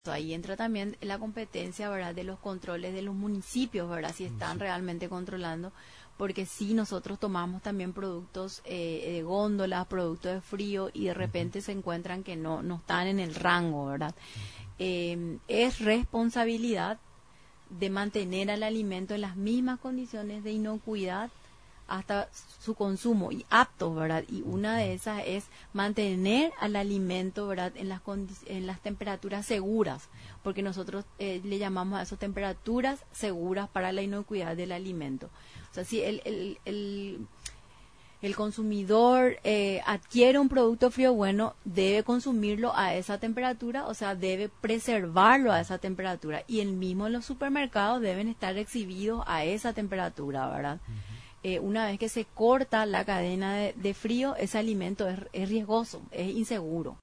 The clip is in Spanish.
Ahí entra también la competencia, ¿verdad?, de los controles de los municipios, ¿verdad?, si están realmente controlando, porque si nosotros tomamos también productos de góndolas, productos de frío, y de repente se encuentran que no están en el rango, ¿verdad? Es responsabilidad de mantener al alimento en las mismas condiciones de inocuidad hasta su consumo y aptos, ¿verdad? Y una de esas es mantener al alimento, ¿verdad?, en las temperaturas seguras, porque nosotros le llamamos a eso temperaturas seguras para la inocuidad del alimento. O sea, si el consumidor adquiere un producto frío, bueno, debe consumirlo a esa temperatura, o sea, debe preservarlo a esa temperatura. Y el mismo en los supermercados deben estar exhibidos a esa temperatura, ¿verdad? Una vez que se corta la cadena de frío, ese alimento es riesgoso, es inseguro.